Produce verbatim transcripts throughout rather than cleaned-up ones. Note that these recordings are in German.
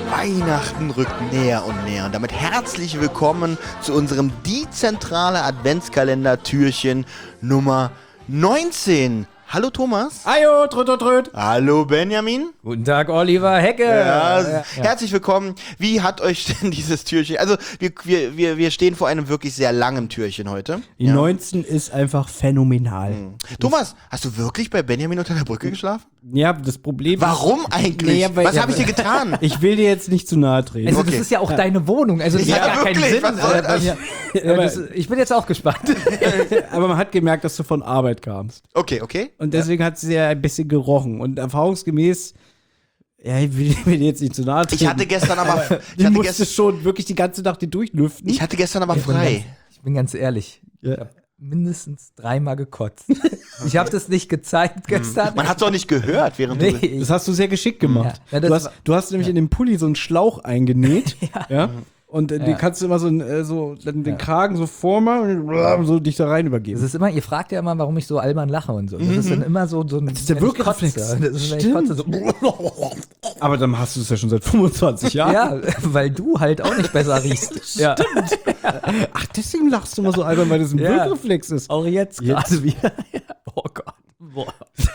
Weihnachten rückt näher und näher und damit herzlich willkommen zu unserem dezentrale Adventskalender-Türchen Nummer neunzehn. Hallo Thomas. Ajo, tröd, tröd, tröd. Hallo Benjamin. Guten Tag, Oliver Hecke. Ja, ja, ja. Herzlich willkommen. Wie hat euch denn dieses Türchen, also wir, wir, wir, wir stehen vor einem wirklich sehr langen Türchen heute. Die ja. neunzehn ist einfach phänomenal. Hm. Thomas, hast du wirklich bei Benjamin unter der Brücke geschlafen? Ja, das Problem Warum eigentlich? Nee, weil- Was ja, habe ich dir getan? Ich will dir jetzt nicht zu nahe treten. Also Okay. das ist ja auch deine Wohnung, also das Ja, hat gar wirklich, keinen Sinn. was soll äh, das? Ja, ja, das, ich bin jetzt auch gespannt. Aber man hat gemerkt, dass du von Arbeit kamst. Okay, okay. Und deswegen hat sie ja ein bisschen gerochen. Und erfahrungsgemäß, ja, ich will, will dir jetzt nicht zu nahe treten. Ich hatte gestern aber, ich Die hatte musste gestern, schon wirklich die ganze Nacht die durchlüften. ich hatte gestern aber Ich bin frei. ganz, ich bin ganz ehrlich, ich Ja. habe mindestens dreimal gekotzt. Ich habe das nicht gezeigt gestern. Man hat es auch nicht gehört, während Nee, du... ich, Das hast du sehr geschickt gemacht. Ja, ja, das du, hast, war- du hast nämlich in den Pulli so einen Schlauch eingenäht. ja. Und äh, den Ja. kannst du immer so, äh, so dann den Kragen so vormachen und so dich da rein übergeben. das ist immer, ihr fragt ja immer, warum ich so albern lache und so. Das ist dann immer so, so ein, ist der wenn ich Wirkreflex. kotze. Das ist, wenn ich Stimmt. kotze, so. Aber dann hast du es ja schon seit fünfundzwanzig Jahren. Ja, weil du halt auch nicht besser riechst. Ja. Ach, deswegen lachst du immer so albern, weil das ein Ja. Wirkreflex ist. Auch jetzt Jetzt. gerade wieder. Oh Gott. Boah.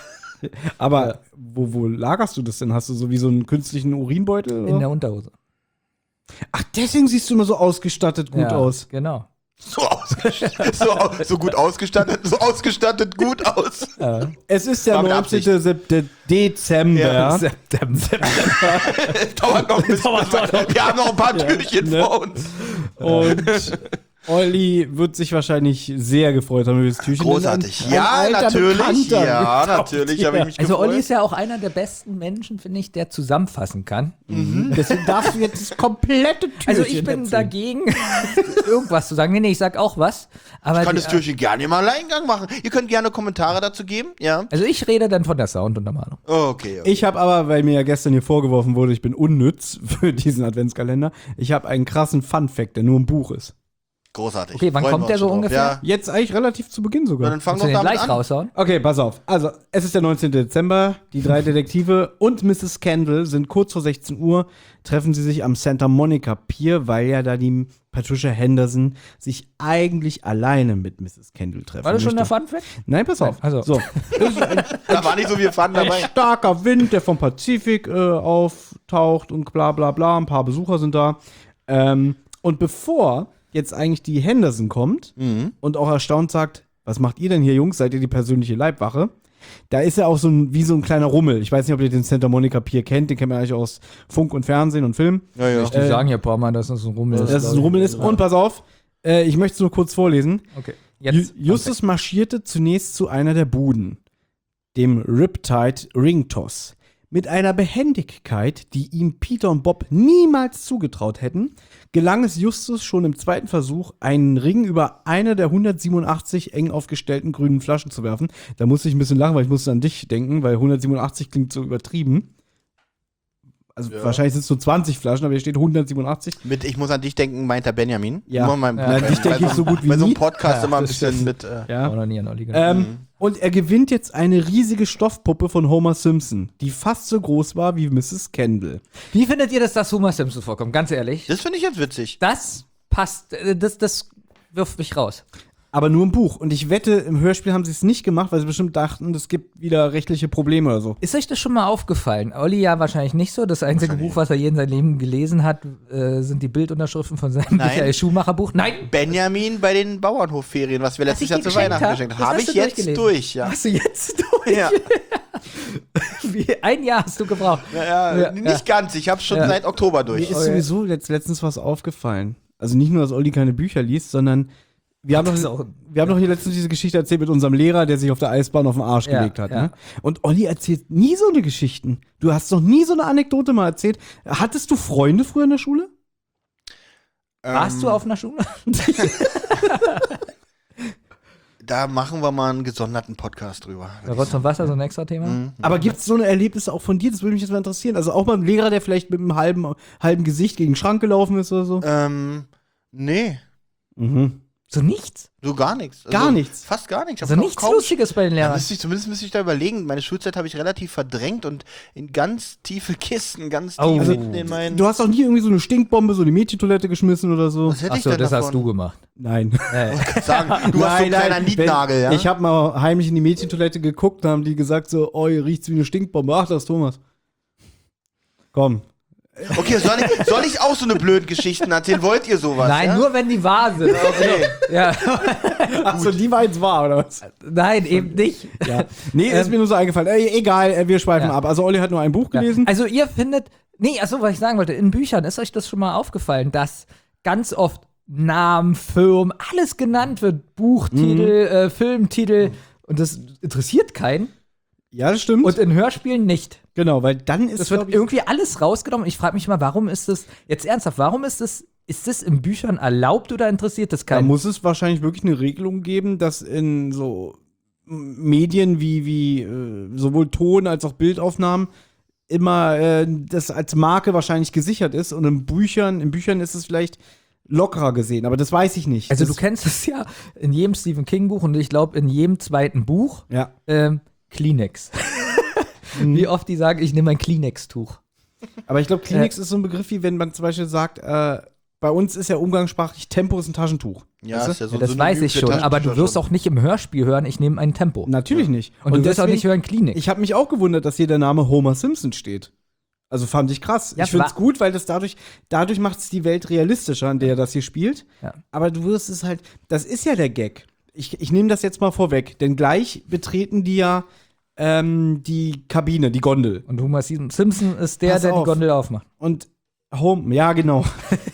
Aber wo, wo lagerst du das denn? Hast du so wie so einen künstlichen Urinbeutel? In Oder? der Unterhose. Ach, deswegen siehst du immer so ausgestattet gut ja, aus. Genau. So, ausgestattet, so, au- so gut ausgestattet, so ausgestattet gut aus. Ja. Es ist der War mit neunzehnte Sep- Dezember. Ja. September. Dauert noch ein bisschen. Wir haben noch ein paar Türchen ne? vor uns. Und Olli wird sich wahrscheinlich sehr gefreut haben über das Türchen. Großartig. Denn ein- ein Ja, alter natürlich. Bekannter Ja, getauft natürlich habe ich hier. mich Also gefreut. Olli ist ja auch einer der besten Menschen, finde ich, der zusammenfassen kann. Deswegen darfst du jetzt das komplette Türchen Also ich bin erzählen. dagegen, irgendwas zu sagen. Nee, nee, ich sag auch was. Aber Ich kann die, das Türchen gerne im Alleingang machen. Ihr könnt gerne Kommentare dazu geben. Ja. also ich rede dann von der Sounduntermalung. Okay. okay. Ich habe aber, weil mir ja gestern hier vorgeworfen wurde, ich bin unnütz für diesen Adventskalender, ich habe einen krassen Fun-Fact, der nur im Buch ist. Großartig. Okay, wann Freuen kommt wir der uns so schon drauf. ungefähr? Ja. Jetzt eigentlich relativ zu Beginn Na, sogar. dann fang Kannst du doch den damit gleich an. raushauen? Okay, pass auf. Also, es ist der neunzehnte Dezember. Die drei Detektive und Misses Kendall sind kurz vor sechzehn Uhr, treffen sie sich am Santa Monica Pier, weil ja da die Patricia Henderson sich eigentlich alleine mit Misses Kendall treffen War das schon der möchte. Fun Fact? Nein, pass auf. Also. So. Das ist ein Da war nicht so viel Fun dabei. starker Wind, der vom Pazifik äh, auftaucht und bla bla bla. Ein paar Besucher sind da. Ähm, und bevor jetzt eigentlich die Henderson kommt und auch erstaunt sagt, was macht ihr denn hier, Jungs? Seid ihr die persönliche Leibwache? Da ist ja auch so ein, wie so ein kleiner Rummel. Ich weiß nicht, ob ihr den Santa Monica Pier kennt. Den kennt man eigentlich aus Funk und Fernsehen und Film. Ja, ja. Die sagen ja ein paar Mal, dass das ein Rummel ist. Dass es ein Rummel ist. Und pass auf, äh, ich möchte es nur kurz vorlesen. Okay. Ju Jetzt. Justus marschierte zunächst zu einer der Buden, dem Riptide Ringtoss. Mit einer Behendigkeit, die ihm Peter und Bob niemals zugetraut hätten, gelang es Justus schon im zweiten Versuch, einen Ring über eine der hundertsiebenundachtzig eng aufgestellten grünen Flaschen zu werfen. Da musste ich ein bisschen lachen, weil ich musste an dich denken, weil hundertsiebenundachtzig klingt so übertrieben. Also Ja. wahrscheinlich sind es nur zwanzig Flaschen, aber hier steht hundertsiebenundachtzig. Mit Ich muss an dich denken, meint der Benjamin. Ja. Immer mein, Ja, bei- an dich denke bei ich so gut wie Bei so einem nie. Podcast Ja, immer ein das bisschen stimmt. mit. Äh, Ja. Auch noch nie an Olli gedacht. Ähm, Und er gewinnt jetzt eine riesige Stoffpuppe von Homer Simpson, die fast so groß war wie Misses Kendall. Wie findet ihr, dass das Homer Simpson vorkommt? Ganz ehrlich. das finde ich jetzt witzig. Das passt. äh, Das, das wirft mich raus. Aber nur im Buch. Und ich wette, im Hörspiel haben sie es nicht gemacht, weil sie bestimmt dachten, es gibt wieder rechtliche Probleme oder so. Ist euch das schon mal aufgefallen? Olli ja wahrscheinlich nicht so. Das einzige Buch, was er je in seinem Leben gelesen hat, äh, sind die Bildunterschriften von seinem Nein. Michael Schumacher Buch. Nein! Benjamin bei den Bauernhofferien, was wir letztes ich Jahr dir zu geschenkt Weihnachten hab? geschenkt haben. Das Habe hast ich du jetzt durchgelesen. durch, ja. Hast du jetzt durch? Ja, Wie, ein Jahr hast du gebraucht. ja, ja, Ja, nicht ganz. Ich habe schon Ja. seit Oktober Mir durch. ist Okay. sowieso jetzt letztens was aufgefallen. Also nicht nur, dass Olli keine Bücher liest, sondern wir haben, Das ist doch, auch- wir haben doch hier letztens diese Geschichte erzählt mit unserem Lehrer, der sich auf der Eisbahn auf den Arsch Ja, gelegt hat. ja. Ne? Und Olli erzählt nie so eine Geschichten. Du hast noch nie so eine Anekdote mal erzählt. Hattest du Freunde früher in der Schule? Warst Ähm, du auf einer Schule? Da machen wir mal einen gesonderten Podcast drüber. Rotz und Wasser, so ein extra Thema? Mhm. Aber gibt es so eine Erlebnisse auch von dir? Das würde mich jetzt mal interessieren. Also auch mal ein Lehrer, der vielleicht mit einem halben, halben Gesicht gegen den Schrank gelaufen ist oder so? Ähm, nee. Mhm. So nichts? So gar nichts. Gar nichts. Fast gar nichts. Ich Also hab noch nichts kaum- Lustiges bei den Ja, Lehrern. müsste ich, zumindest müsste ich da überlegen. Meine Schulzeit habe ich relativ verdrängt und in ganz tiefe Kisten, ganz tief Oh. hinten in meinen. Du hast auch nie irgendwie so eine Stinkbombe, so eine Mädchentoilette geschmissen oder so? Was hätte ich Achso, denn das davon? hast du gemacht. Nein. Sagen, du hast so ein kleiner Wenn- Nietnagel, ja? Ich habe mal heimlich in die Mädchentoilette geguckt, da haben die gesagt so, oh, ihr riecht's wie eine Stinkbombe. Ach, das ist Thomas. Komm. Okay, soll ich, soll ich auch so eine blöden Geschichten erzählen? Wollt ihr sowas? Nein, ja? nur wenn die wahr sind. Okay. Ja. Achso, die war jetzt wahr, oder was? Nein, eben nicht. Ja. Nee, ist mir nur so eingefallen. Ey, egal, äh, wir schweifen Ja. ab. Also Olli hat nur ein Buch Ja. gelesen. Also ihr findet, nee, achso, was ich sagen wollte, in Büchern ist euch das schon mal aufgefallen, dass ganz oft Namen, Firmen, alles genannt wird, Buchtitel, Mhm. äh, Filmtitel und das interessiert keinen Ja, das stimmt. und in Hörspielen nicht. genau, weil dann ist Das glaub wird ich, irgendwie alles rausgenommen und ich frage mich mal, warum ist das, jetzt ernsthaft, warum ist das, ist das in Büchern erlaubt oder interessiert das da keinen? muss es wahrscheinlich wirklich eine Regelung geben, dass in so Medien wie, wie äh, sowohl Ton als auch Bildaufnahmen immer äh, das als Marke wahrscheinlich gesichert ist und in Büchern, in Büchern ist es vielleicht lockerer gesehen, aber das weiß ich nicht. Also das, du kennst es ja in jedem Stephen King Buch und ich glaube in jedem zweiten Buch, ja. ähm, Kleenex. Wie oft die sagen, ich nehme ein Kleenex-Tuch. Aber ich glaube, Kleenex ist so ein Begriff, wie wenn man zum Beispiel sagt, äh, bei uns ist ja umgangssprachlich Tempo ist ein Taschentuch. Ja, Weißt du? ist ja so Ja, das Synonym weiß ich für schon, aber du Taschentücher wirst schon. auch nicht im Hörspiel hören, ich nehme ein Tempo. Natürlich nicht. Und, du wirst auch deswegen- nicht hören Kleenex. Ich habe mich auch gewundert, dass hier der Name Homer Simpson steht. Also fand ich krass. Ja, ich finde es wa- gut, weil das dadurch, dadurch macht es die Welt realistischer, in der das hier spielt. Ja. Aber du wirst es halt, das ist ja der Gag. Ich, ich nehme das jetzt mal vorweg, denn gleich betreten die ja ähm, die Kabine, die Gondel. Und Homer Simpson ist der, Pass der auf. die Gondel aufmacht. Und Home, ja, genau.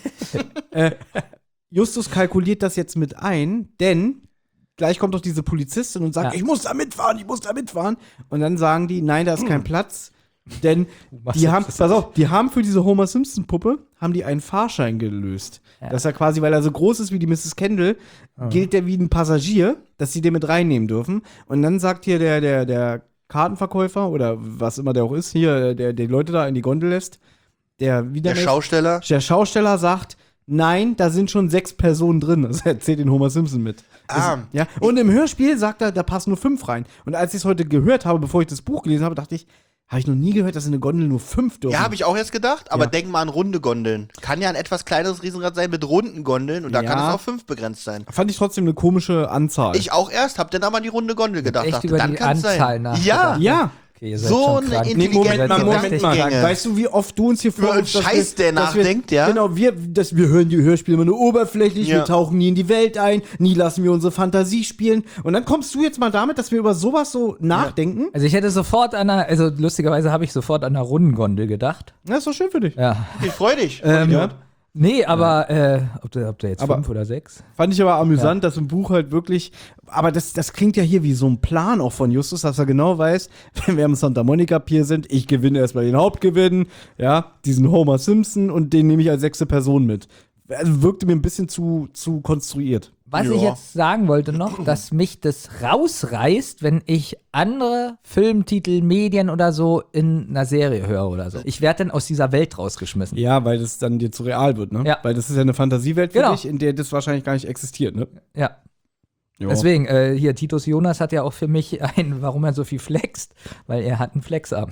äh, Justus kalkuliert das jetzt mit ein, denn gleich kommt doch diese Polizistin und sagt, Ja. ich muss da mitfahren, ich muss da mitfahren. Und dann sagen die, nein, da ist kein Platz. Denn Was die ist haben, das? pass auf, die haben für diese Homer Simpson Puppe, haben die einen Fahrschein gelöst. Ja. Dass er quasi, weil er so groß ist wie die Misses Kendall, gilt der wie ein Passagier, dass sie den mit reinnehmen dürfen. Und dann sagt hier der, der, der Kartenverkäufer oder was immer der auch ist, hier, der die Leute da in die Gondel lässt, der wieder Der Schausteller. der Schausteller sagt, nein, da sind schon sechs Personen drin. Das erzählt den Homer Simpson mit. Das, Ah. ja. Und im Hörspiel sagt er, da passen nur fünf rein. Und als ich es heute gehört habe, bevor ich das Buch gelesen habe, dachte ich, habe ich noch nie gehört, dass in eine Gondel nur fünf dürfen. Ja, habe ich auch jetzt gedacht, aber Ja. denk mal an runde Gondeln. Kann ja ein etwas kleineres Riesenrad sein mit runden Gondeln und da Ja. kann es auf fünf begrenzt sein. Fand ich trotzdem eine komische Anzahl. Ich auch erst, hab dann aber an die runde Gondel gedacht. Echt dachte, über dann die kann's Anzahl sein. nachgedacht. Ja, ja. Okay, ihr seid So schon eine krank. Intelligenz- Nee, Moment mal, Intelligente Moment mal. Gedankengänge. Weißt du, wie oft du uns hier Über vorwirfst, einen dass Scheiß, wir, der dass wir, nachdenkt, ja? Genau, wir, dass wir hören die Hörspiele immer nur oberflächlich, Ja. wir tauchen nie in die Welt ein, nie lassen wir unsere Fantasie spielen. Und dann kommst du jetzt mal damit, dass wir über sowas so nachdenken. Also ich hätte sofort an einer, also lustigerweise habe ich sofort an einer Rundengondel gedacht. Das ist doch schön für dich. Ja. Ich freu dich. Ähm, Ja. Nee, aber äh, ob, der, ob der jetzt Aber- fünf oder sechs? Fand ich aber amüsant, dass im Buch halt wirklich, aber das, das klingt ja hier wie so ein Plan auch von Justus, dass er genau weiß, wenn wir am Santa Monica Pier sind, ich gewinne erstmal den Hauptgewinn, ja, diesen Homer Simpson und den nehme ich als sechste Person mit. Also wirkte mir ein bisschen zu, zu konstruiert. Was Ja. ich jetzt sagen wollte noch, dass mich das rausreißt, wenn ich andere Filmtitel, Medien oder so in einer Serie höre oder so. Ich werde dann aus dieser Welt rausgeschmissen. Ja, weil das dann dir zu real wird, ne? Ja. Weil das ist ja eine Fantasiewelt für Genau. dich, in der das wahrscheinlich gar nicht existiert, ne? Ja. Ja. Deswegen, äh, hier, Titus Jonas hat ja auch für mich ein, warum er so viel flext, weil er hat einen Flexarm.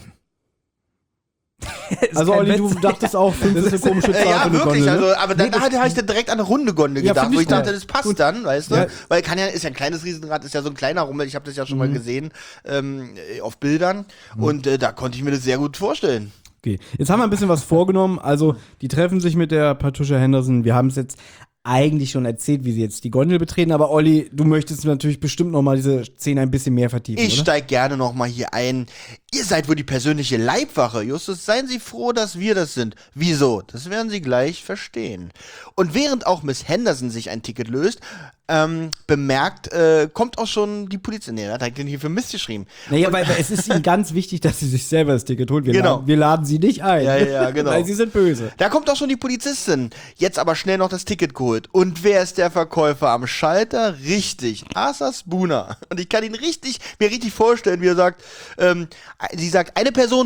Ist Also kein Olli, du Witz. dachtest auch, fünf ist eine komische Zahl Äh, für ja, eine wirklich, Gondel, also, ne? aber dann hatte ich dann direkt an eine runde Gondel Ja, gedacht, find wo ich ich dachte, gut. das passt Gut. dann, weißt du? Ja. Weil kann ja, ist ja ein kleines Riesenrad, ist ja so ein kleiner Rummel, ich habe das ja schon mal gesehen ähm, auf Bildern und äh, da konnte ich mir das sehr gut vorstellen. Okay, jetzt haben wir ein bisschen was vorgenommen. Also, die treffen sich mit der Patricia Henderson. Wir haben es jetzt eigentlich schon erzählt, wie sie jetzt die Gondel betreten. Aber Olli, du möchtest natürlich bestimmt noch mal diese Szene ein bisschen mehr vertiefen, Ich oder? steig gerne noch mal hier ein. Ihr seid wohl die persönliche Leibwache. Justus, seien Sie froh, dass wir das sind. Wieso? Das werden Sie gleich verstehen. Und während auch Miss Henderson sich ein Ticket löst, ähm, bemerkt, äh, kommt auch schon die Polizei. Nee, hat er den hier für Mist geschrieben. Naja, weil es ist ihnen ganz wichtig, dass sie sich selber das Ticket holt. Wir, Genau. laden, wir laden sie nicht ein. Ja, ja, ja, genau. Weil sie sind böse. Da kommt auch schon die Polizistin. Jetzt aber schnell noch das Ticket geholt. Und wer ist der Verkäufer am Schalter? Richtig, Arthur Spooner. Und ich kann ihn richtig, mir richtig vorstellen, wie er sagt, ähm, sie sagt, eine Person bitte.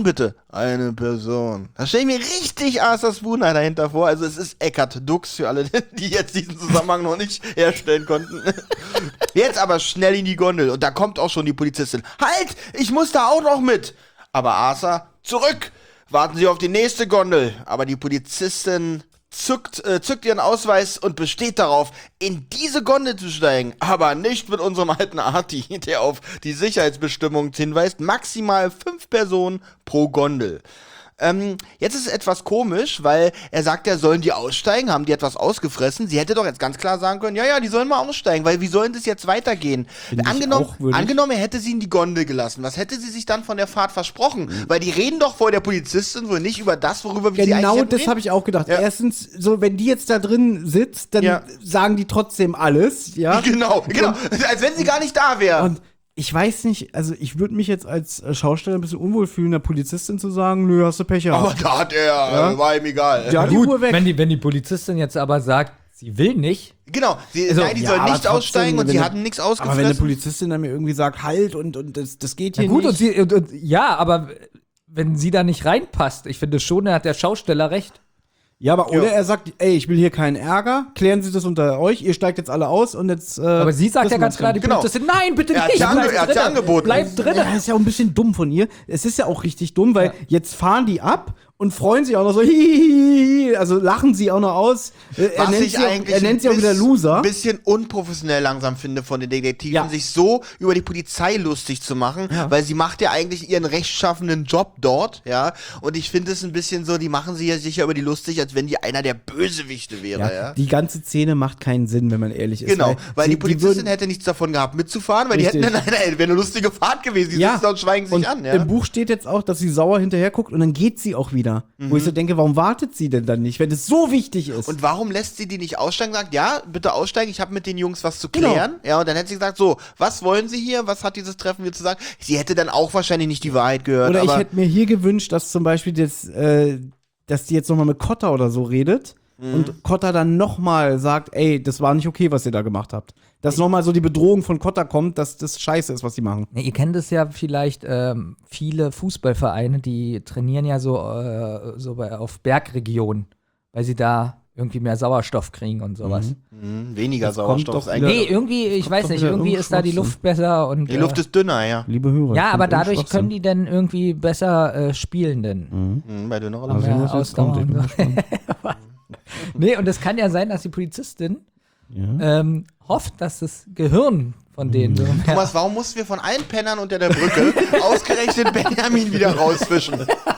eine Person. Da stelle ich mir richtig Arthur Spooner dahinter vor. Also es ist Eckart Dux für alle, die jetzt diesen Zusammenhang noch nicht herstellen konnten. Jetzt aber schnell in die Gondel. Und da kommt auch schon die Polizistin. Halt, ich muss da auch noch mit. Aber Arthur, zurück. Warten Sie auf die nächste Gondel. Aber die Polizistin zückt, äh, zückt ihren Ausweis und besteht darauf, in diese Gondel zu steigen. Aber nicht mit unserem alten Arti, der auf die Sicherheitsbestimmungen hinweist. Maximal fünf Personen pro Gondel. Ähm, jetzt ist es etwas komisch, weil er sagt, ja, sollen die aussteigen? Haben die etwas ausgefressen? Sie hätte doch jetzt ganz klar sagen können, ja, ja, die sollen mal aussteigen, weil wie sollen das jetzt weitergehen? Find ich Angenommen, auch würdig. angenommen, er hätte sie in die Gondel gelassen. Was hätte sie sich dann von der Fahrt versprochen? Mhm. Weil die reden doch vor der Polizistin wohl nicht über das, worüber wir sie eigentlich Genau hätten das reden. habe ich auch gedacht. Ja. Erstens, so wenn die jetzt da drin sitzt, dann Ja. sagen die trotzdem alles, ja. Genau, genau. Als wenn sie gar nicht da wäre. Und ich weiß nicht, also ich würde mich jetzt als äh, Schausteller ein bisschen unwohl fühlen, der Polizistin zu sagen, nö, hast du Pech gehabt. Aber da hat er, äh, war ihm egal. Ja, die Gut, Uhr weg. wenn die, wenn die Polizistin jetzt aber sagt, sie will nicht, Genau, sie, Also, nein, die ja, soll aber nicht trotzdem, aussteigen und wenn sie eine- hatten nichts Aber wenn eine ausgefressen. Polizistin dann mir irgendwie sagt, halt und, und das, das geht hier na gut, nicht. und sie, und, und, ja, aber wenn sie da nicht reinpasst, ich finde schon, da hat der Schausteller recht. Ja, aber oder Ja. er sagt, ey, ich will hier keinen Ärger, klären Sie das unter euch, ihr steigt jetzt alle aus und jetzt. Äh, Aber sie sagt ja ganz klar, die Genau. Polizistin, nein, bitte Er hat nicht, ja ange- bleib er hat ja drinne, angeboten. bleib drin. Ja, ist ja auch ein bisschen dumm von ihr. Es ist ja auch richtig dumm, weil jetzt fahren die ab und freuen sich auch noch so, hihihihi, also lachen sie auch noch aus. Äh, Er Was nennt ich sie, auch, eigentlich er nennt sie auch ein wieder Loser. Ein bisschen unprofessionell langsam finde von den Detektiven, Ja. sich so über die Polizei lustig zu machen, Ja. weil sie macht ja eigentlich ihren rechtschaffenden Job dort, ja. Und ich finde es ein bisschen so, die machen sie ja sicher über die lustig, als wenn die einer der Bösewichte wäre, ja. Ja, die ganze Szene macht keinen Sinn, wenn man ehrlich ist. Genau, weil sie- die Polizistin würden- hätte nichts davon gehabt, mitzufahren, weil Richtig. die hätten, nein, nein, wäre eine lustige Fahrt gewesen, die ja, sitzen da und schweigen sich und an, ja. im Buch steht jetzt auch, dass sie sauer hinterher guckt und dann geht sie auch wieder. Wo ich so denke, warum wartet sie denn dann nicht, wenn es so wichtig ist? Und warum lässt sie die nicht aussteigen? Sagt, ja, bitte aussteigen, ich habe mit den Jungs was zu Genau. klären. Ja, und dann hätte sie gesagt, so, was wollen sie hier? Was hat dieses Treffen hier zu sagen? Sie hätte dann auch wahrscheinlich nicht die Wahrheit gehört. Oder ich aber hätte mir hier gewünscht, dass zum Beispiel das, äh, dass die jetzt nochmal mit Cotta oder so redet Mhm. und Cotta dann nochmal sagt, ey, das war nicht okay, was ihr da gemacht habt. Dass nochmal so die Bedrohung von Cotta kommt, dass das scheiße ist, was sie machen. Ne, ihr kennt es ja vielleicht, ähm, viele Fußballvereine, die trainieren ja so, äh, so bei, auf Bergregionen, weil sie da irgendwie mehr Sauerstoff kriegen und sowas. Mh, weniger Das kommt Sauerstoff doch ist eigentlich. Nee, irgendwie, ich kommt weiß doch nicht, wieder irgendwie irgendein ist da die Schwachsinn. Luft besser und. Die Luft äh, ist dünner, ja. Liebe Hörer. ja, kommt aber irgendein dadurch Schwachsinn. können die dann irgendwie besser äh, spielen denn. Mhm, bei dünnerer Mal Luft. sehen, Ja, was jetzt Ausdauer kommt. Ich bin und so. gespannt. Nee, und es kann ja sein, dass die Polizistin Ja. ähm, hofft, dass das Gehirn von denen so mehr. Thomas, warum mussten wir von allen Pennern unter der Brücke ausgerechnet Benjamin wieder rausfischen?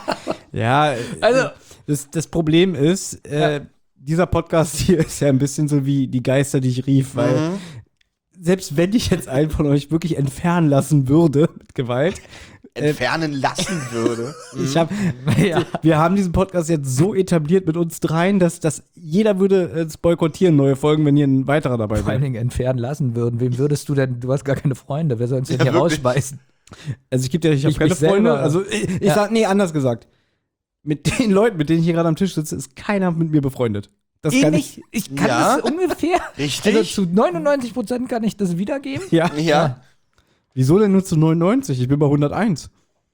Ja, äh, Also- das, das Problem ist, äh, dieser Podcast hier ist ja ein bisschen so wie die Geister, die ich rief, weil Mhm. selbst wenn ich jetzt einen von euch wirklich entfernen lassen würde mit Gewalt, Entfernen lassen würde. ich hab, Ja. wir haben diesen Podcast jetzt so etabliert mit uns dreien, dass, dass jeder würde es boykottieren, neue Folgen, wenn hier ein weiterer dabei Vor allen wäre. Dingen entfernen lassen würden. Wem würdest du denn? Du hast gar keine Freunde. Wer soll uns denn Ja, hier wirklich. rausschmeißen? Also ich gebe dir, ich habe Ich keine mich Freunde, selber. also ich, ich Ja. sag, nee, anders gesagt. Mit den Leuten, mit denen ich hier gerade am Tisch sitze, ist keiner mit mir befreundet. Das kann ich. Ähnlich. Ich kann Ja. das ungefähr. Richtig? Also zu neunundneunzig Prozent kann ich das wiedergeben. Ja. Ja. Wieso denn nur zu neunundneunzig? Ich bin bei hunderteins.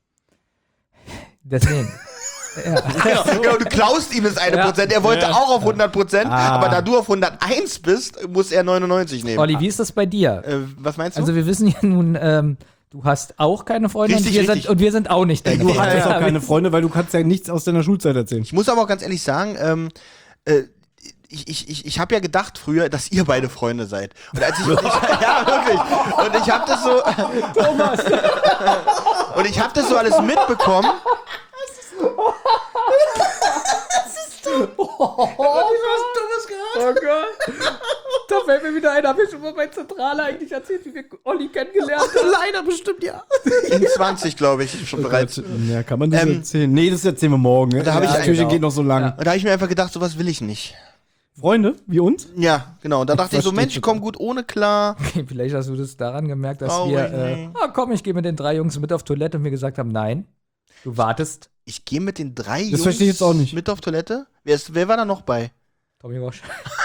Deswegen. Ja. Genau, genau, du klaust ihm das eine Ja. Prozent. Er wollte Ja. auch auf hundert Prozent, Ah. aber da du auf hunderteins bist, muss er neunundneunzig nehmen. Olli, wie ist das bei dir? Äh, was meinst du? Also wir wissen ja nun, ähm, du hast auch keine Freunde und Richtig, wir, richtig. sind, und wir sind auch nicht deine Du Freunde. hast jetzt Ja, auch keine Freunde, weil du kannst ja nichts aus deiner Schulzeit erzählen. Ich muss aber auch ganz ehrlich sagen, ähm, äh, ich, ich, ich, ich habe ja gedacht früher, dass ihr beide Freunde seid. Und als ich, und ich ja wirklich. Und ich habe das so. Thomas. Und ich habe das so alles mitbekommen. Oh Gott. Da fällt mir wieder ein, habe ich schon mal bei Zentrale eigentlich erzählt, wie wir Olli kennengelernt haben. Leider bestimmt ja. In zwanzig, glaube ich, schon bereits. Ja, kann man das Ähm, erzählen? Nee, das erzählen wir morgen. Ne? da hab ich das einen Türchen auch. geht noch so lang. Ja. Und da habe ich mir einfach gedacht, sowas will ich nicht. Freunde, wie uns? Ja, genau. Und da dachte ich so, verstehe Mensch, ich komm gut ohne klar. Okay, vielleicht hast du das daran gemerkt, dass Traurig, wir, äh, nee. ah, komm, ich gehe mit den drei Jungs mit auf Toilette und wir gesagt haben, nein, du wartest. Ich gehe mit den drei Jungs verstehe ich jetzt auch nicht. mit auf Toilette. Wer, ist, wer war da noch bei? Tommy Walsh.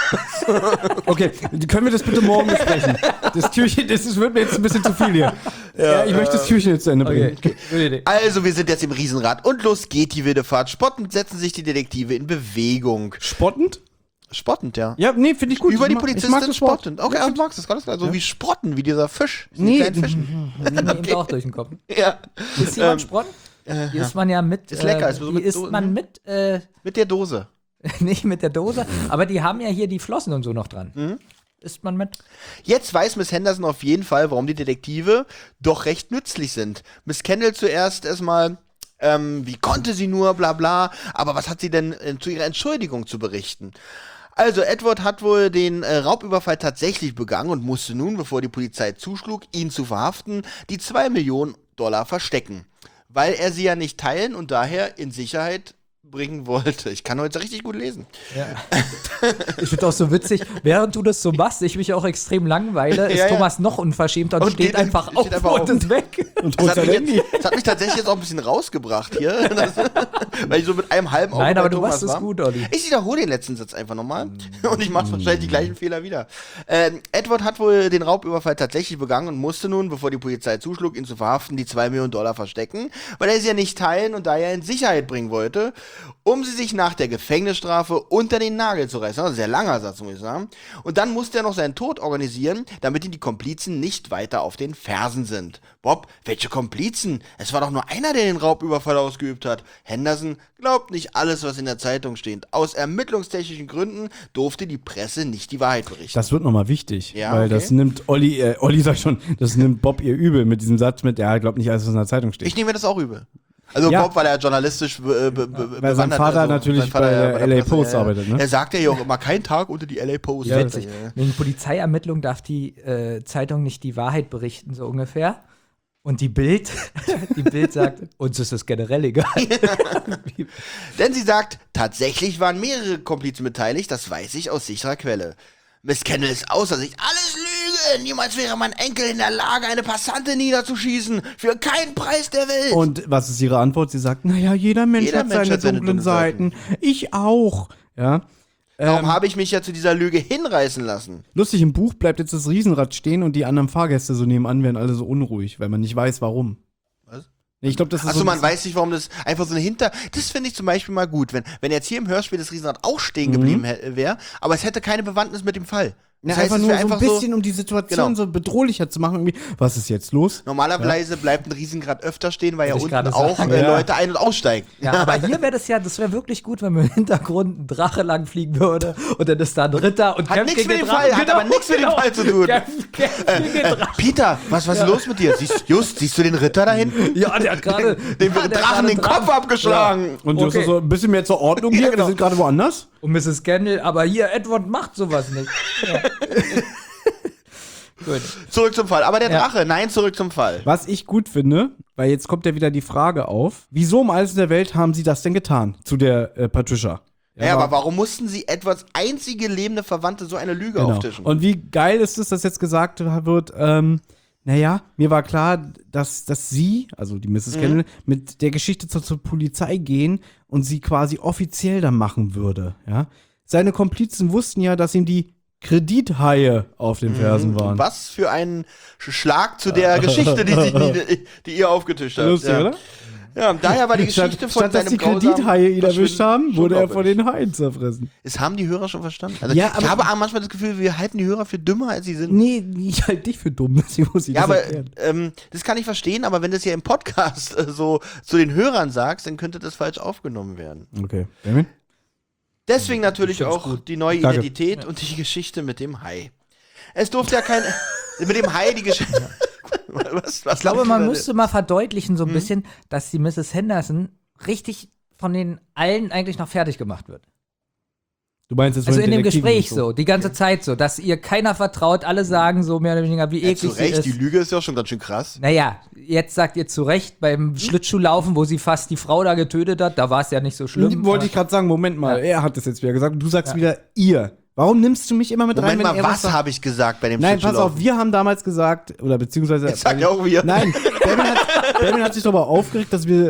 Okay, können wir das bitte morgen besprechen? Das Türchen, das ist, wird mir jetzt ein bisschen zu viel hier. Ja, ich möchte das Türchen jetzt zu Ende bringen. Okay, gute Idee. Also, wir sind jetzt im Riesenrad und los geht die wilde Fahrt. Spottend setzen sich die Detektive in Bewegung. Spottend? Spottend, ja. Ja, nee, finde ich gut. Über Ich die mag- ich mag Polizistin das Wort. spottend. Okay, du magst das ganz klar. So wie Sprotten, wie dieser Fisch. Diese Nee, kleinen Fischen. Mir eben auch durch den Kopf. Ja. Ist jemand Sprott? Die isst man ja mit. Ist lecker, Äh, ist so die mit isst so- man mit, äh, Mit der Dose. nicht mit der Dose, aber die haben ja hier die Flossen und so noch dran. Mhm. Isst man mit? Jetzt weiß Miss Henderson auf jeden Fall, warum die Detektive doch recht nützlich sind. Miss Kendall zuerst erstmal, ähm, wie konnte sie nur, bla bla, aber was hat sie denn äh, zu ihrer Entschuldigung zu berichten? Also, Edward hat wohl den äh, Raubüberfall tatsächlich begangen und musste nun, bevor die Polizei zuschlug, ihn zu verhaften, die zwei Millionen Dollar verstecken. Weil er sie ja nicht teilen und daher in Sicherheit bringen wollte. Ich kann heute richtig gut lesen. Ja. Ich finde auch so witzig, während du das so machst, ich mich auch extrem langweile, ist Ja, ja. Thomas noch unverschämter und, Und steht geht- einfach steht auf einfach und auf. ist weg. Und Das holt hat, sein mich Handy. jetzt, das hat mich tatsächlich jetzt auch ein bisschen rausgebracht hier. Das, weil ich so mit einem halben Auge Nein, bei aber du Thomas machst es war. gut, Olli. Ich wiederhole den letzten Satz einfach nochmal. Und ich mache wahrscheinlich die gleichen Fehler wieder. Ähm, Edward hat wohl den Raubüberfall tatsächlich begangen und musste nun, bevor die Polizei zuschlug, ihn zu verhaften, die zwei Millionen Dollar verstecken, weil er sie ja nicht teilen und daher in Sicherheit bringen wollte, um sie sich nach der Gefängnisstrafe unter den Nagel zu reißen. Also sehr langer Satz, muss ich sagen. Und dann musste er noch seinen Tod organisieren, damit ihm die Komplizen nicht weiter auf den Fersen sind. Bob, welche Komplizen? Es war doch nur einer, der den Raubüberfall ausgeübt hat. Henderson glaubt nicht alles, was in der Zeitung steht. Aus ermittlungstechnischen Gründen durfte die Presse nicht die Wahrheit berichten. Das wird nochmal wichtig, Ja, weil okay. das nimmt Olli, äh, Olli sagt schon, das nimmt Bob ihr übel mit diesem Satz mit, ja, glaubt nicht alles, was in der Zeitung steht. Ich nehme mir das auch übel. Also Ja. Bob, weil er journalistisch be, be, be, Weil sein bewandert, Vater also natürlich sein Vater bei ja der der L A Presse, Post ja, arbeitet, ne? Er sagt ja auch immer, kein Tag unter die L A Post. Ja, Ja, witzig. Wegen Polizeiermittlung darf die äh, Zeitung nicht die Wahrheit berichten, so ungefähr. Und die Bild, die Bild sagt, uns ist das generell egal. Denn sie sagt, tatsächlich waren mehrere Komplizen beteiligt, das weiß ich aus sicherer Quelle. Miss Kendall ist außer sich. Alles Lüge! Niemals wäre mein Enkel in der Lage, eine Passantin niederzuschießen. Für keinen Preis der Welt. Und was ist ihre Antwort? Sie sagt, naja, jeder Mensch Jeder hat Mensch seine hat seine dunklen dunklen Seiten. Ich auch. Ja. Warum Ähm, habe ich mich ja zu dieser Lüge hinreißen lassen? lustig, im Buch bleibt jetzt das Riesenrad stehen und die anderen Fahrgäste so nebenan werden alle so unruhig, weil man nicht weiß, warum. Was? Nee, ich glaube, das ist Achso, so man weiß nicht, warum das einfach so eine Hinter... Das finde ich zum Beispiel mal gut, wenn, wenn jetzt hier im Hörspiel das Riesenrad auch stehen geblieben Mhm. wäre, aber es hätte keine Bewandtnis mit dem Fall. Ja, Das heißt, einfach es nur wär so ein einfach bisschen, um die Situation Genau. so bedrohlicher zu machen. Irgendwie. Was ist jetzt los? Normalerweise bleibt ein Riesenrad öfter stehen, weil ja Wollte ich unten gerade auch sagen. äh, Ja. Leute ein- und aussteigen. Ja, aber hier wäre das ja, das wäre wirklich gut, wenn mir im Hintergrund ein Drache lang fliegen würde und dann ist da ein Ritter und Hat kämpft nichts gegen mit den dem Fall, Drachen. hat aber nichts mit dem Fall zu tun. Kämpft, kämpft gegen den Äh, Drachen. Peter, was, was ist los mit dir? Siehst, Just, siehst du den Ritter da hinten? Ja, der hat gerade Dem ja, wird der hat Drachen gerade den Kopf abgeschlagen. Und das Okay. ist so ein bisschen mehr zur Ordnung hier. Ja, genau. Wir sind gerade woanders. Und Misses Kendall, aber hier, Edward macht sowas nicht. Ja. Gut. Zurück zum Fall. Aber der Ja. Drache, nein, zurück zum Fall. Was ich gut finde, weil jetzt kommt ja wieder die Frage auf, wieso um alles in der Welt haben sie das denn getan? Zu der äh, Patricia. Ja, aber warum mussten sie Edwards einzige lebende Verwandte so eine Lüge Genau. auftischen? Und wie geil ist es, dass jetzt gesagt wird, ähm, naja, mir war klar, dass, dass sie, also die Misses Mhm. Kendall, mit der Geschichte zur, zur Polizei gehen und sie quasi offiziell dann machen würde. Ja? Seine Komplizen wussten ja, dass ihm die Kredithaie auf den Fersen waren. Was für ein Schlag zu der Geschichte, die, sie, die, die ihr aufgetischt habt. Lustig, ja. oder? Ja, und daher war die Geschichte Statt, von statt dass seinem die grausamen Kredithaie ihn erwischt haben, Verschwinden wurde er schon von den Haien zerfressen. Das haben die Hörer schon verstanden. Also Ja, ich aber- habe manchmal das Gefühl, wir halten die Hörer für dümmer, als sie sind. Nee, ich halte dich für dumm, deswegen muss ich Ja, das aber erklären. ähm, das kann ich verstehen, aber wenn du es ja im Podcast äh, so zu den Hörern sagst, dann könnte das falsch aufgenommen werden. Okay, Benjamin? Deswegen natürlich find's auch gut. die neue Danke. Identität und die Geschichte mit dem Hai. Es durfte ja kein... mit dem Hai die Geschichte... was, was Ich glaube, man was- müsste mal verdeutlichen, Mhm. so ein bisschen, dass die Misses Henderson richtig von den allen eigentlich noch fertig gemacht wird. Du meinst jetzt Also von in den dem Detektiven Gespräch und so, die ganze Zeit so, dass ihr keiner vertraut, alle sagen so mehr oder weniger, wie Ja, eklig zu sie Recht, ist. die Lüge ist ja schon ganz schön krass. Naja, jetzt sagt ihr zu Recht, beim Schlittschuhlaufen, wo sie fast die Frau da getötet hat, da war es ja nicht so schlimm. Wollte ich gerade sagen, Moment mal, Ja. er hat das jetzt wieder gesagt und du sagst wieder ihr. Warum nimmst du mich immer mit rein, Moment wenn mal, er was sagt? habe ich gesagt bei dem Nein, pass auf, Schlittschuhlaufen? wir haben damals gesagt, oder beziehungsweise. Jetzt sag ja auch wir. Nein, Benjamin hat, Benjamin hat sich darüber aufgeregt, dass wir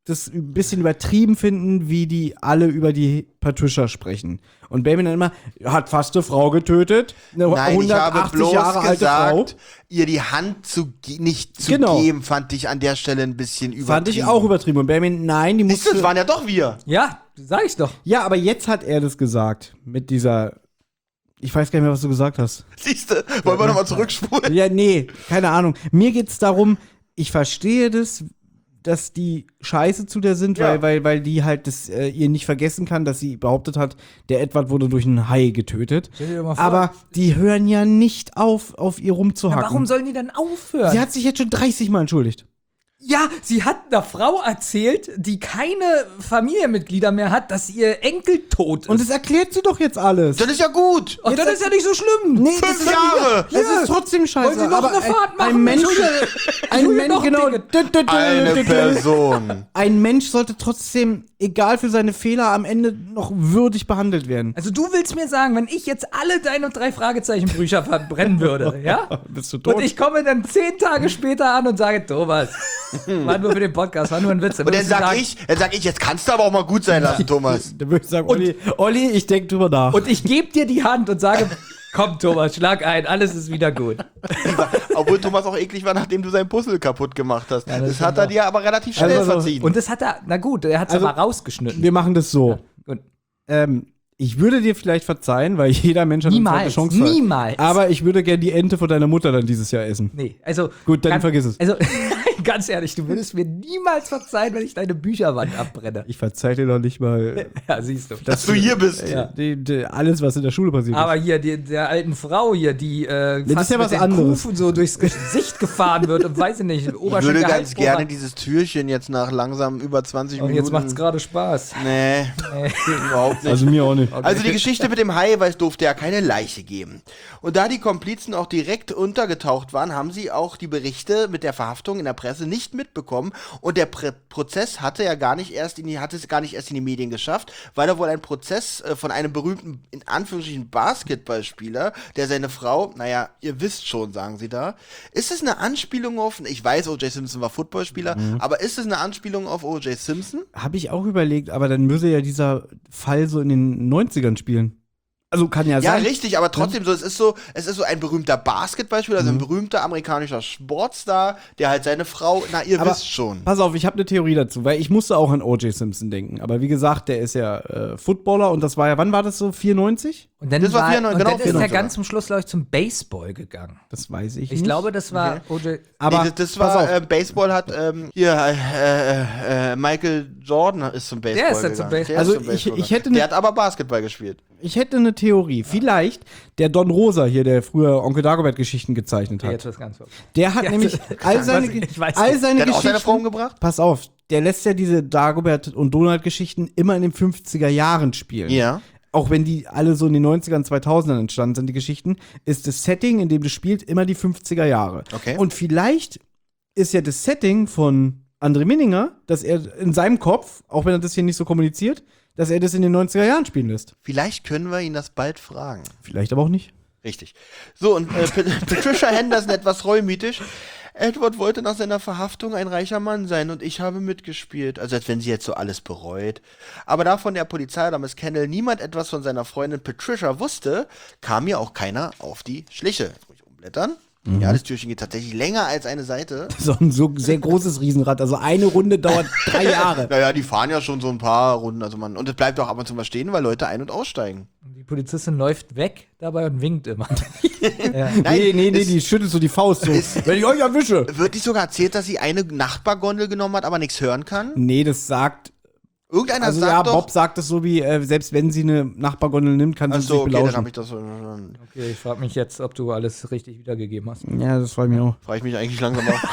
das ein bisschen übertrieben finden, wie die alle über die Patricia sprechen. Und Baby dann immer, hat fast eine Frau getötet, eine Nein, ich habe hundertachtzig bloß Jahre alte Frau. gesagt, ihr die Hand zu ge- nicht zu Genau. geben, fand ich an der Stelle ein bisschen übertrieben. Fand ich auch übertrieben. Und Baby, nein, die Siehst du, musste... das waren ja doch wir. Ja, sag ich doch. Ja, aber jetzt hat er das gesagt. Mit dieser... Ich weiß gar nicht mehr, was du gesagt hast. Siehst du, wollen wir nochmal zurückspulen? Ja, nee, keine Ahnung. Mir geht's darum, ich verstehe das, dass die scheiße zu der sind, Ja. weil, weil, weil die halt das äh, ihr nicht vergessen kann, dass sie behauptet hat, der Edward wurde durch einen Hai getötet. Stell dir mal vor. Aber die hören ja nicht auf, auf ihr Ja, rumzuhacken. warum sollen die denn aufhören? Sie hat sich jetzt schon dreißig Mal entschuldigt. Ja, sie hat einer Frau erzählt, die keine Familienmitglieder mehr hat, dass ihr Enkel tot ist. Und das erklärt sie doch jetzt alles. Das ist ja gut. Und das ist ja nicht so schlimm. Nee, Fünf das ist Jahre. Es ist trotzdem scheiße. Wollen Sie noch aber eine Fahrt ein, machen? ein Mensch, Entschuldige, ein Entschuldige, Mensch, noch genau. Dinge. Dü- dü- dü- Eine dü- dü- Person. Ein Mensch sollte trotzdem, egal für seine Fehler, am Ende noch würdig behandelt werden. Also du willst mir sagen, wenn ich jetzt alle deine drei Fragezeichen-Bücher verbrennen würde, ja? Bist du tot? Und ich komme dann zehn Tage später an und sage, Thomas, war nur für den Podcast, war nur ein Witz. Und dann sag ich, dann sag ich, jetzt kannst du aber auch mal gut sein lassen, Thomas. Dann würde ich sagen, Olli, Olli, ich denke drüber nach. Und ich gebe dir die Hand und sage, komm Thomas, schlag ein, alles ist wieder gut. Obwohl Thomas auch eklig war, nachdem du sein Puzzle kaputt gemacht hast. das das ist hat wahr. er dir aber relativ schnell Also, verziehen. Und das hat er, na gut, er hat es Also, aber rausgeschnitten. wir machen das so. Gut. Ähm, ich würde dir vielleicht verzeihen, weil jeder Mensch hat Niemals, eine zweite Chance. niemals. Aber ich würde gerne die Ente von deiner Mutter dann dieses Jahr essen. Nee, also. Gut, dann kann- vergiss es. Also, ganz ehrlich, du würdest mir niemals verzeihen, wenn ich deine Bücherwand abbrenne. Ich verzeih dir noch nicht mal Ja, siehst du. dass du hier bist. Ja. die, die, alles, was in der Schule passiert Aber hier, die, der alten Frau hier, die äh, das ist ja mit was den anderes. Kufen so durchs Gesicht gefahren wird und weiß ich nicht, Ich Oberschenkel, würde ganz Halsbohrer. gerne dieses Türchen jetzt nach langsam über zwanzig Und Minuten. jetzt macht's gerade Spaß. Nee, überhaupt ist. nicht. Also mir auch nicht. Also die Geschichte mit dem Hai, weil es durfte ja keine Leiche geben. Und da die Komplizen auch direkt untergetaucht waren, haben sie auch die Berichte mit der Verhaftung in der Presse nicht mitbekommen. Und der Pr- Prozess hatte ja gar nicht erst in die, hatte es gar nicht erst in die Medien geschafft, weil da wohl ein Prozess äh, von einem berühmten, in Anführungsstrichen, Basketballspieler, der seine Frau, naja, ihr wisst schon, sagen sie da. Ist es eine Anspielung auf, ich weiß, O J Simpson war Footballspieler, aber ist es eine Anspielung auf O J Simpson? Habe ich auch überlegt, aber dann müsste ja dieser Fall so in den neunzigern spielen. Also kann ja, Ja, sein. richtig, aber trotzdem so, es ist so, es ist so ein berühmter Basketballspieler, also ein berühmter amerikanischer Sportstar, der halt seine Frau, na, ihr Aber wisst schon. Pass auf, ich habe eine Theorie dazu, weil ich musste auch an O J Simpson denken. Aber wie gesagt, der ist ja äh, Footballer und das war ja, wann war das so? vierundneunzig? Und dann, Das war war, vierundneunzig, und genau, dann ist er vierundneunzig ganz zum Schluss, glaube ich, zum Baseball gegangen. Das weiß ich, Ich nicht. glaube, das war O J. aber nee, das, das pass war, auf. äh, Baseball hat, ähm, hier, äh, äh, äh, Michael Jordan ist zum Baseball Der ist ja gegangen. zum Baseball. Der ist Also zum ich- Baseball ich hätte gegangen. ne- Der hat aber Basketball gespielt. Ich hätte eine Theorie. Vielleicht der Don Rosa hier, der früher Onkel Dagobert-Geschichten gezeichnet Jetzt hat. was ganz anderes. Der hat Ja, nämlich all seine, was- ich weiß all nicht. seine Der hat auch seine Geschichten. Frau umgebracht? Pass auf, der lässt ja diese Dagobert und Donald-Geschichten immer in den fünfziger Jahren spielen. Ja. Auch wenn die alle so in den neunzigern, zweitausendern entstanden sind, die Geschichten, ist das Setting, in dem das spielt, immer die fünfziger Jahre. Okay. Und vielleicht ist ja das Setting von André Minninger, dass er in seinem Kopf, auch wenn er das hier nicht so kommuniziert, dass er das in den neunziger Jahren spielen lässt. Vielleicht können wir ihn das bald fragen. Vielleicht aber auch nicht. Richtig. So, und äh, Pat- Patricia Henderson etwas reumütig. Edward wollte nach seiner Verhaftung ein reicher Mann sein und ich habe mitgespielt. Also als wenn sie jetzt so alles bereut. Aber da von der Polizei oder Miss Kendall niemand etwas von seiner Freundin Patricia wusste, kam mir auch keiner auf die Schliche. Jetzt muss ich umblättern. Ja, das Türchen geht tatsächlich länger als eine Seite. So ein so sehr großes Riesenrad. Also eine Runde dauert drei Jahre. Naja, die fahren ja schon so ein paar Runden. Also man, und es bleibt auch ab und zu mal stehen, weil Leute ein- und aussteigen. Die Polizistin läuft weg dabei und winkt immer. ja. Nein, nee, nee, nee, es- die schüttelt so die Faust so. Wenn ich euch erwische. Wird nicht sogar erzählt, dass sie eine Nachbargondel genommen hat, aber nichts hören kann? Nee, das sagt. Irgendeiner Also sagt ja, doch. Bob sagt es so wie, äh, selbst wenn sie eine Nachbargondel nimmt, kann sie Achso, sich okay, dann belauschen. habe ich das so. Dann Okay, ich frage mich jetzt, ob du alles richtig wiedergegeben hast. Ja, das freut mich auch. frage ich mich eigentlich langsam auch.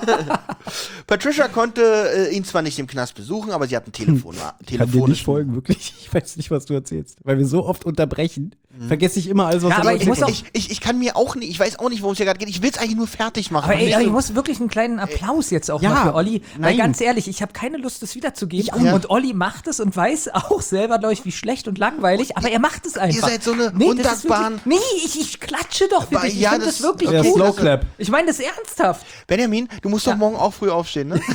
Patricia konnte äh, ihn zwar nicht im Knast besuchen, aber sie hat ein Telefon. Ich kann dir telefonisch. nicht folgen, wirklich. Ich weiß nicht, was du erzählst. Weil wir so oft unterbrechen. vergesse ich immer alles, was Ja, da aber läuft. ich muss auch- Ich, ich, ich kann mir auch nicht, ich weiß auch nicht, worum es hier gerade geht. Ich will es eigentlich nur fertig machen. Aber ey, Nicht aber so- ich muss wirklich einen kleinen Applaus jetzt auch Ja, mal für Olli. Weil nein. ganz ehrlich, ich habe keine Lust, das wiederzugeben. Ich auch nicht. Und Olli macht es und weiß auch selber, glaube ich, wie schlecht und langweilig. Aber er macht es einfach. seid so eine das ist undankbaren- wirklich- Nee, ich, ich klatsche doch für Aber dich. Ich ja, finde das, das- wirklich ja, okay, gut. Slow das- Clap. Ich meine das ernsthaft. Benjamin, du musst doch morgen auch früh aufstehen, ne?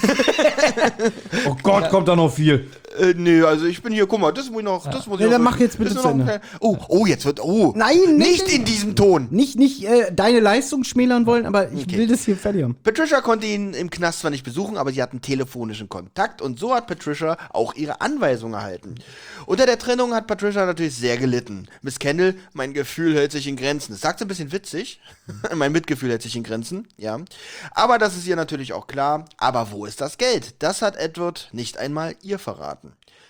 Oh Gott, kommt da noch viel. äh, nee, also ich bin hier, guck mal, das muss ich noch, das muss ich Ja, noch. dann mach durch- jetzt bitte das ist zu noch ein Ende. klein- Oh, oh, jetzt wird, oh. Nein, Nicht nicht- in diesem Ton. Nicht, nicht äh, deine Leistung schmälern wollen, aber ich Okay. will das hier fertig haben. Patricia konnte ihn im Knast zwar nicht besuchen, aber sie hatten telefonischen Kontakt und so hat Patricia auch ihre Anweisung erhalten. Unter der Trennung hat Patricia natürlich sehr gelitten. Miss Kendall, mein Gefühl hält sich in Grenzen. Das sagt sie ein bisschen witzig. Mein Mitgefühl hält sich in Grenzen, ja. Aber das ist ihr natürlich auch klar. Aber wo ist das Geld? Das hat Edward nicht einmal ihr verraten.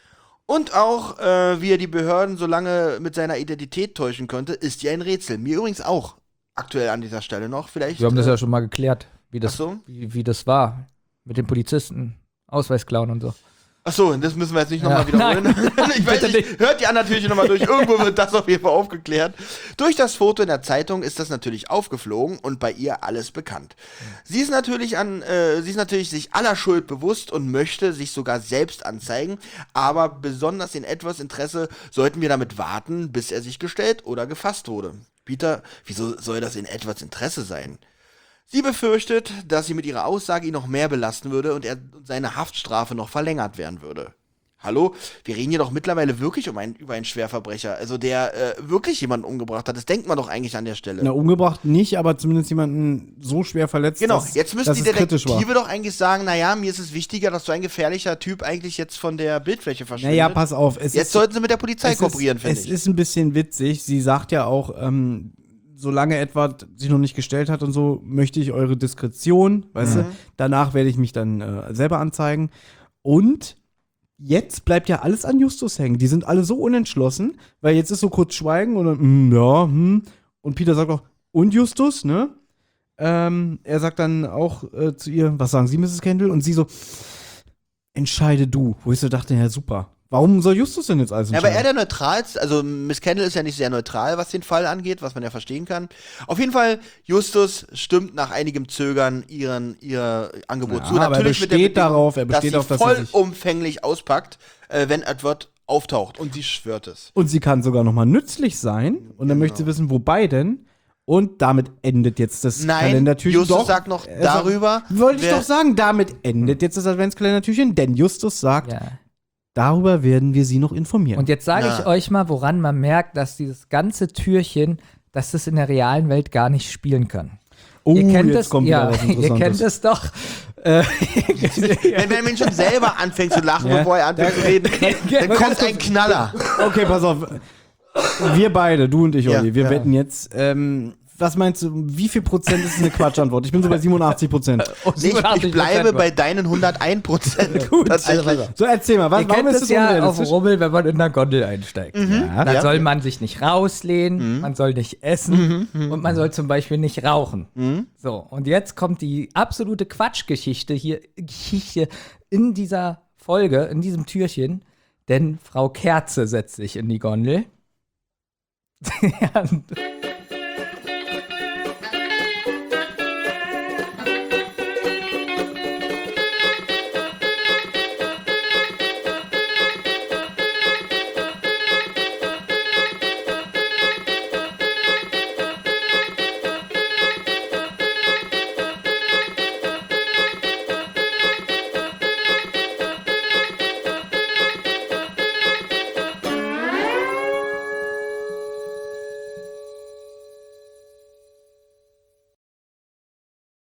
Und auch, äh, wie er die Behörden so lange mit seiner Identität täuschen konnte, ist ihr ein Rätsel. Mir übrigens auch. Aktuell an dieser Stelle noch. Vielleicht. Wir haben das äh, ja schon mal geklärt, wie das, Ach so? wie, wie das war. Mit den Polizisten, Ausweis klauen und so. Achso, das müssen wir jetzt nicht Ja. nochmal wiederholen. ich weiß Bitte nicht, hört die anderen natürlich nochmal durch. Irgendwo wird das auf jeden Fall aufgeklärt. Durch das Foto in der Zeitung ist das natürlich aufgeflogen und bei ihr alles bekannt. Sie ist natürlich an, äh, sie ist natürlich sich aller Schuld bewusst und möchte sich sogar selbst anzeigen, aber besonders in Edwards Interesse sollten wir damit warten, bis er sich gestellt oder gefasst wurde. Peter, wieso soll das in Edwards Interesse sein? Sie befürchtet, dass sie mit ihrer Aussage ihn noch mehr belasten würde und er seine Haftstrafe noch verlängert werden würde. Hallo? Wir reden hier doch mittlerweile wirklich um einen, über einen Schwerverbrecher, also der äh, wirklich jemanden umgebracht hat. Das denkt man doch eigentlich an der Stelle. Na, umgebracht nicht, aber zumindest jemanden so schwer verletzt, Genau, dass, jetzt müssen dass die es kritisch war. Detektive doch eigentlich sagen, naja, mir ist es wichtiger, dass so ein gefährlicher Typ eigentlich jetzt von der Bildfläche verschwindet. Naja, pass auf. Es Jetzt ist, sollten sie mit der Polizei es kooperieren, ist, finde es ich. ist ein bisschen witzig. Sie sagt ja auch, ähm, solange Edward sich noch nicht gestellt hat und so, möchte ich eure Diskretion, weißt Mhm. du? Danach werde ich mich dann äh, selber anzeigen. Und jetzt bleibt ja alles an Justus hängen. Die sind alle so unentschlossen, weil jetzt ist so kurz Schweigen und dann, mm, ja, hm. Und Peter sagt auch, und Justus, ne? Ähm, er sagt dann auch äh, zu ihr, was sagen Sie, Misses Kendall? Und sie so, entscheide du. Wo ich so dachte, ja, super. Warum soll Justus denn jetzt alles Ja, aber entscheiden? er der neutralste, also Miss Kendall ist ja nicht sehr neutral, was den Fall angeht, was man ja verstehen kann. Auf jeden Fall, Justus stimmt nach einigem Zögern ihren, ihr Angebot Ja, zu. aber er mit der besteht darauf, er besteht dass auf, sie dass er sich- vollumfänglich auspackt, äh, wenn Edward auftaucht. Und sie schwört es. Und sie kann sogar noch mal nützlich sein. Und dann möchte sie wissen, wobei denn? Und damit endet jetzt das Nein, Kalendertürchen. Justus Doch, sagt noch er sagt- darüber, Wollte ich wer- doch sagen, damit endet jetzt das Adventskalendertürchen, denn Justus sagt, Ja. darüber werden wir sie noch informieren. Und jetzt sage Na. ich euch mal, woran man merkt, dass dieses ganze Türchen, dass das in der realen Welt gar nicht spielen kann. oh, ihr kennt jetzt es, kommt wieder ja, was ihr kennt Interessantes. es doch. Äh, Wenn Benjamin schon selber anfängt zu lachen, Ja. bevor er anfängt zu reden, dann Man kommt kann- ein Knaller. Okay, pass auf. Wir beide, du und ich, Ja, Olli, wir ja. wetten jetzt. Ähm, was meinst du, wie viel Prozent ist eine Quatschantwort? Ich bin so bei siebenundachtzig Prozent. Nee, ich, ich bleibe bei deinen hundertein Prozent. Gut, Tatsächlich. also, So, erzähl mal, was, Ihr warum kennt ist es das ja auf unrealistisch? Rummel, wenn man in der Gondel einsteigt. Ja, dann Ja. soll man sich nicht rauslehnen, man soll nicht essen und man soll zum Beispiel nicht rauchen. So, und jetzt kommt die absolute Quatschgeschichte hier Geschichte in dieser Folge, in diesem Türchen, denn Frau Kerze setzt sich in die Gondel. Ja,